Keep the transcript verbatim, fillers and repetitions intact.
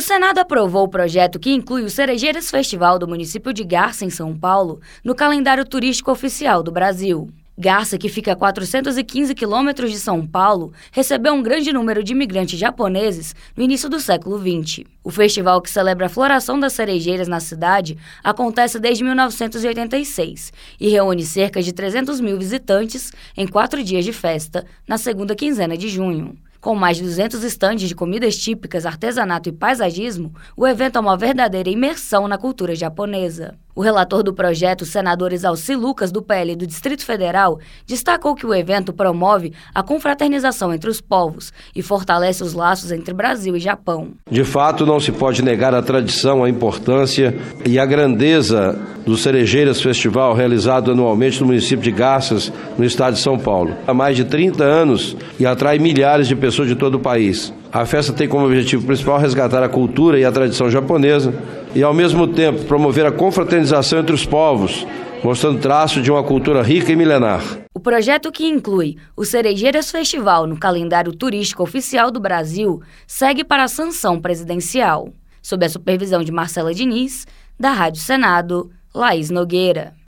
Senado aprovou o projeto que inclui o Cerejeiras Festival do município de Garça, em São Paulo, no calendário turístico oficial do Brasil. Garça, que fica a quatrocentos e quinze quilômetros de São Paulo, recebeu um grande número de imigrantes japoneses no início do século vinte. O festival, que celebra a floração das cerejeiras na cidade, acontece desde mil novecentos e oitenta e seis e reúne cerca de trezentos mil visitantes em quatro dias de festa, na segunda quinzena de junho. Com mais de duzentos estandes de comidas típicas, artesanato e paisagismo, o evento é uma verdadeira imersão na cultura japonesa. O relator do projeto, o senador Exalci Lucas, do P L do Distrito Federal, destacou que o evento promove a confraternização entre os povos e fortalece os laços entre Brasil e Japão. De fato, não se pode negar a tradição, a importância e a grandeza do Cerejeiras Festival, realizado anualmente no município de Garças, no estado de São Paulo. Há mais de trinta anos e atrai milhares de pessoas de todo o país. A festa tem como objetivo principal resgatar a cultura e a tradição japonesa e, ao mesmo tempo, promover a confraternização entre os povos, mostrando traço de uma cultura rica e milenar. O projeto, que inclui o Cerejeiras Festival no calendário turístico oficial do Brasil, segue para a sanção presidencial. Sob a supervisão de Marcela Diniz, da Rádio Senado, Laís Nogueira.